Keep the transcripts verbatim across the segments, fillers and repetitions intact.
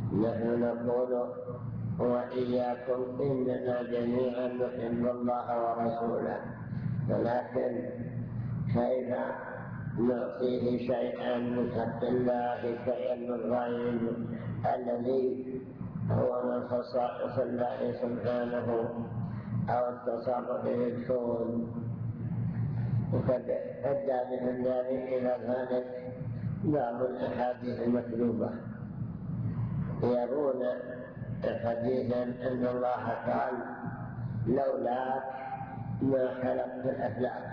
نحن نقول وإياكم إننا جميعا نحب الله ورسوله، ولكن كيف نعطيه شيئا من حق الله كعلم الغيب الذي هو من خصائص الله سبحانه أو التصرف في الكون؟ وقد أدى من ذلك إلى ذلك بعض الأحاديث المكذوبة، يرون حديثا أن الله قال لولاك ما خلقت الأفلاك،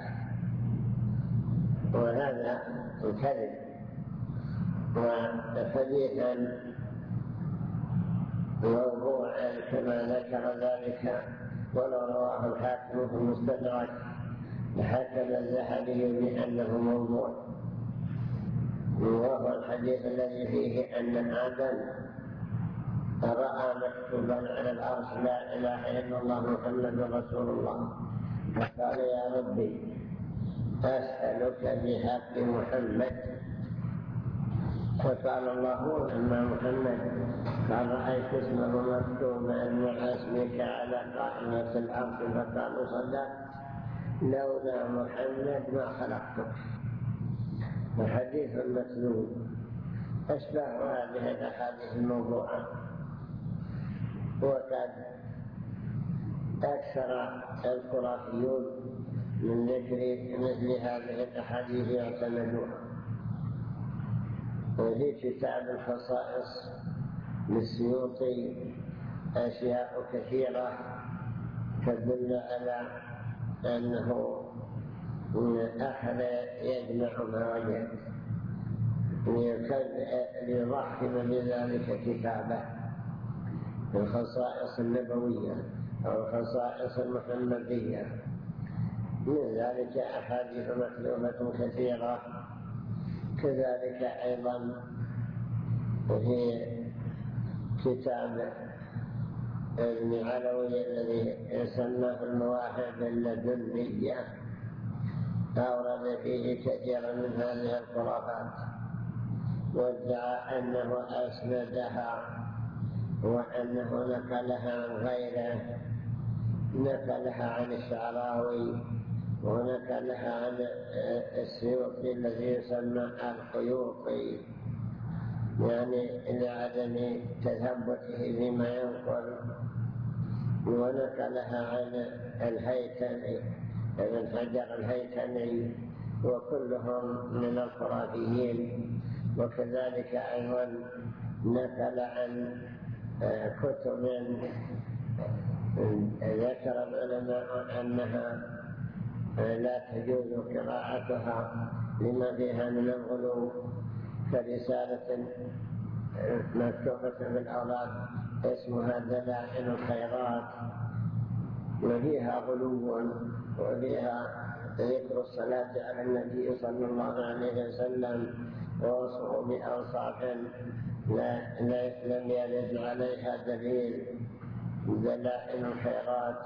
وهذا كذب. وحديثا موضوعا كما ذكر ذلك ولو رواه الحاكم في المستدرك حكم الذهبي بأنه موضوع، وهو الحديث الذي فيه أن آدم رأى مكتوبا على العرش لا إله إلا الله محمد رسول الله، فقال يا ربي أسألك بحق محمد، فقال الله أما محمد، قال رأيت اسمه مكتوبا مع اسمك على قائمة العرش، فقال صدقت لولا محمد ما خلقتك. وحديث مكذوب أشبه هذه الأحاديث الموضوعة، وقد أكثر الخرافيون من ذكر مثل هذه الأحاديث يعتمدونها. وفي كتاب الخصائص للسيوطي أشياء كثيرة تدل على أنه أخذ يجمع ما وجد ليضخم بذلك كتابه في الخصائص النبوية أو الخصائص المحمدية. من ذلك أحاديث مكتوبة كثيرة. كذلك أيضا في كتاب ابن علوي الذي سماه المواهب اللدنية أورد فيه كثيرا من هذه الخرافات، وادعى أنه أسندها وأنه نقلها عن غيره، نقلها عن الشعراوي ونقلها عن السيوطي الذي يسمى الخيوطي، يعني لعدم تثبته فيما ينقل، ونقلها عن الهيثمي ابن حجر الهيثمي، وكلهم من الخرافيين. وكذلك أيضا نقل عن كتب ذكر العلماء أنها لا تجوز قراءتها لما فيها من الغلو، كرسالة مكتوبة في الأوراق اسمها دلائل الخيرات، وفيها غلو وفيها ذكر الصلاة على النبي صلى الله عليه وسلم ووصفه بأوصاف لم يرد عليها دليل. دلائل الخيرات.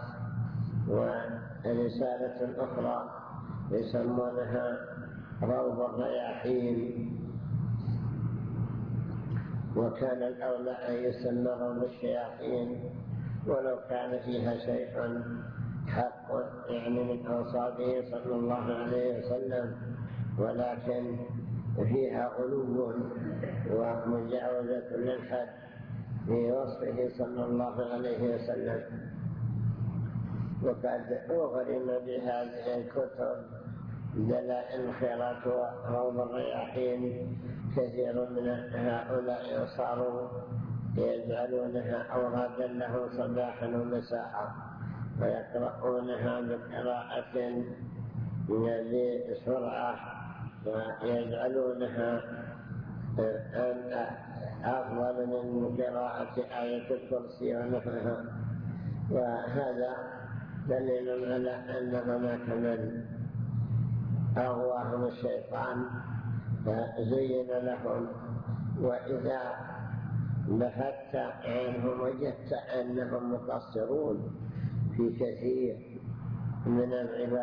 ورسالة أخرى يسمونها روض الرياحين، وكان الأولى أن يسمى روض الشياطين ولو كان فيها شيء حق يعني من أوصافه صلى الله عليه وسلم، ولكن فيها غلو ومجاوزة للحد في وصفه صلى الله عليه وسلم. وقد أغرم بهذه الكتب دلائل الخيرات وروض الرياحين كثير من هؤلاء صاروا يجعلونها أورادا له صباحا ومساء، ويقرؤونها بقراءة بسرعة، ويجعلونها أفضل من قراءة آية الكرسي ونحوها. وهذا دليل على أن هناك من أغواهم الشيطان فزين لهم. وإذا بحثت عنهم وجدت أنهم مقصرون في كثير من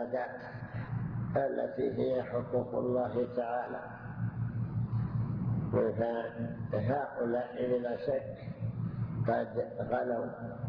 العبادات التي هي حقوق الله تعالى، فهؤلاء بلا شك قد غلوا